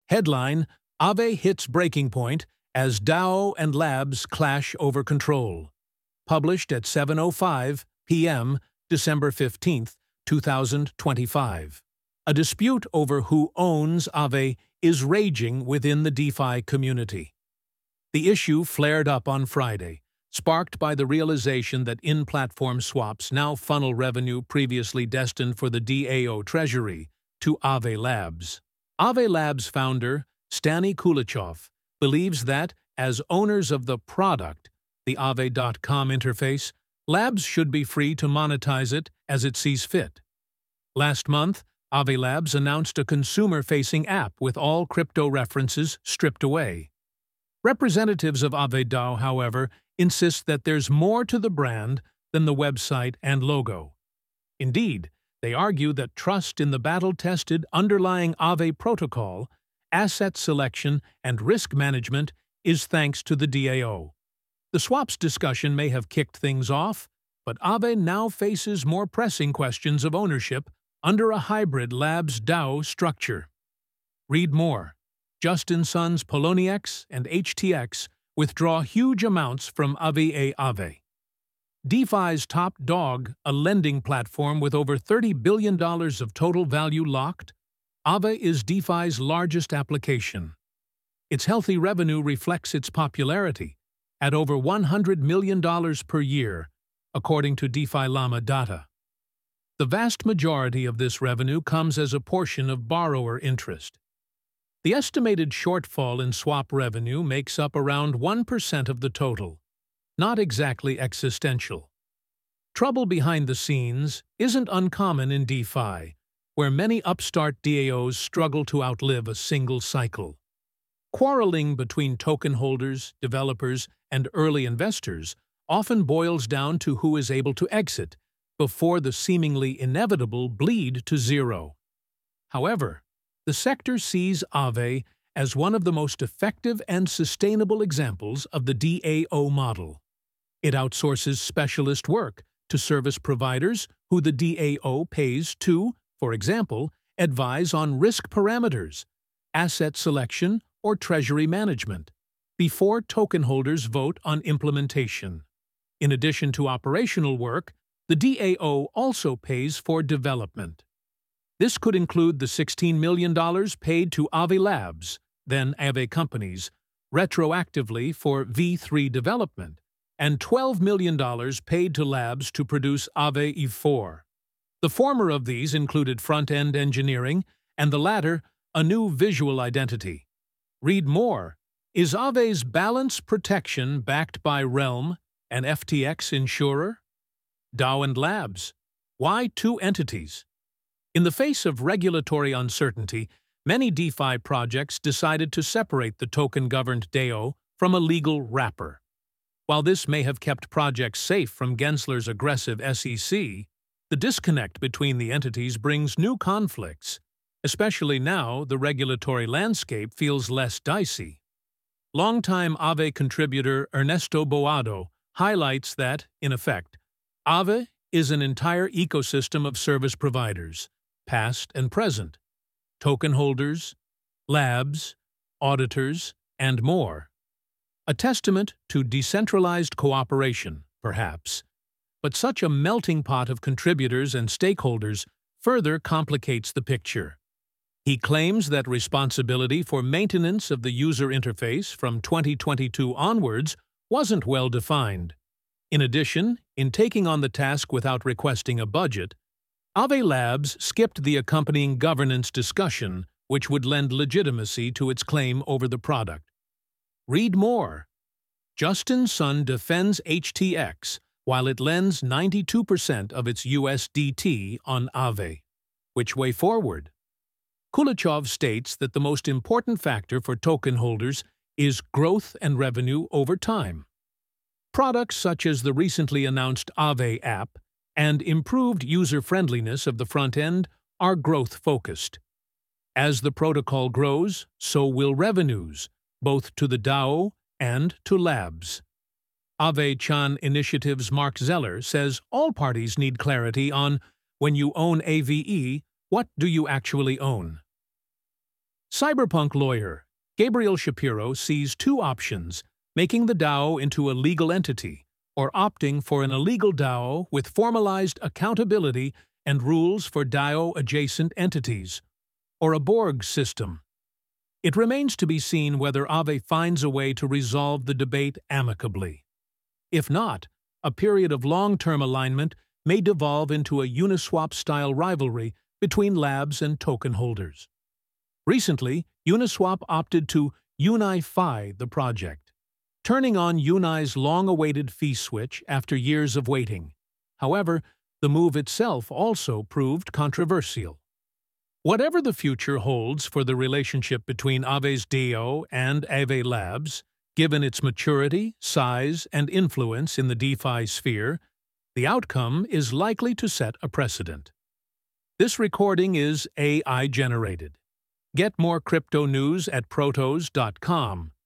Headline: Aave hits breaking point as DAO and Labs clash over control. Published at 7:05 p.m., December 15, 2025. A dispute over who owns Aave is raging within the DeFi community. The issue flared up on Friday, sparked by the realization that in-platform swaps now funnel revenue previously destined for the DAO treasury to Aave Labs. Aave Labs founder Stani Kulechov believes that, as owners of the product, the Aave.com interface, Labs should be free to monetize it as it sees fit. Last month, Aave Labs announced a consumer-facing app with all crypto references stripped away. Representatives of Aave DAO, however, insist that there's more to the brand than the website and logo. Indeed, they argue that trust in the battle-tested underlying Aave protocol, asset selection, and risk management is thanks to the DAO. The swaps discussion may have kicked things off, but Aave now faces more pressing questions of ownership under a hybrid Labs DAO structure. Read more. Justin Sun's Poloniex and HTX withdraw huge amounts from Aave. DeFi's top dog, a lending platform with over $30 billion of total value locked, Aave is DeFi's largest application. Its healthy revenue reflects its popularity, at over $100 million per year, according to DeFi Llama data. The vast majority of this revenue comes as a portion of borrower interest. The estimated shortfall in swap revenue makes up around 1% of the total, not exactly existential. Trouble behind the scenes isn't uncommon in DeFi, where many upstart DAOs struggle to outlive a single cycle. Quarreling between token holders, developers, and early investors often boils down to who is able to exit before the seemingly inevitable bleed to zero. However, the sector sees Aave as one of the most effective and sustainable examples of the DAO model. It outsources specialist work to service providers who the DAO pays to, for example, advise on risk parameters, asset selection, or treasury management, before token holders vote on implementation. In addition to operational work, the DAO also pays for development. This could include the $16 million paid to Aave Labs, then Aave Companies, retroactively for V3 development, and $12 million paid to Labs to produce Aave E4. The former of these included front-end engineering, and the latter, a new visual identity. Read more. Is Aave's balance protection backed by Realm, an FTX insurer? DAO and Labs. Why two entities? In the face of regulatory uncertainty, many DeFi projects decided to separate the token-governed DAO from a legal wrapper. While this may have kept projects safe from Gensler's aggressive SEC, the disconnect between the entities brings new conflicts, especially now the regulatory landscape feels less dicey. Longtime Aave contributor Ernesto Boado highlights that, in effect, Aave is an entire ecosystem of service providers, past and present, token holders, labs, auditors, and more. A testament to decentralized cooperation, perhaps, but such a melting pot of contributors and stakeholders further complicates the picture. He claims that responsibility for maintenance of the user interface from 2022 onwards wasn't well defined. In addition, in taking on the task without requesting a budget, Aave Labs skipped the accompanying governance discussion, which would lend legitimacy to its claim over the product. Read more. Justin Sun defends HTX while it lends 92% of its USDT on Aave. Which way forward? Kulechov states that the most important factor for token holders is growth and revenue over time. Products such as the recently announced Aave app and improved user-friendliness of the front end are growth-focused. As the protocol grows, so will revenues, both to the DAO and to Labs. Aave Chan Initiative's Mark Zeller says all parties need clarity on, when you own AVE, what do you actually own? Cyberpunk lawyer Gabriel Shapiro sees two options: making the DAO into a legal entity, or opting for an illegal DAO with formalized accountability and rules for DAO-adjacent entities, or a Borg system. It remains to be seen whether Aave finds a way to resolve the debate amicably. If not, a period of long-term alignment may devolve into a Uniswap-style rivalry between labs and token holders. Recently, Uniswap opted to Unify the project, turning on Uni's long-awaited fee switch after years of waiting. However, the move itself also proved controversial. Whatever the future holds for the relationship between Aave's DAO and Aave Labs, given its maturity, size, and influence in the DeFi sphere, the outcome is likely to set a precedent. This recording is AI-generated. Get more crypto news at protos.com.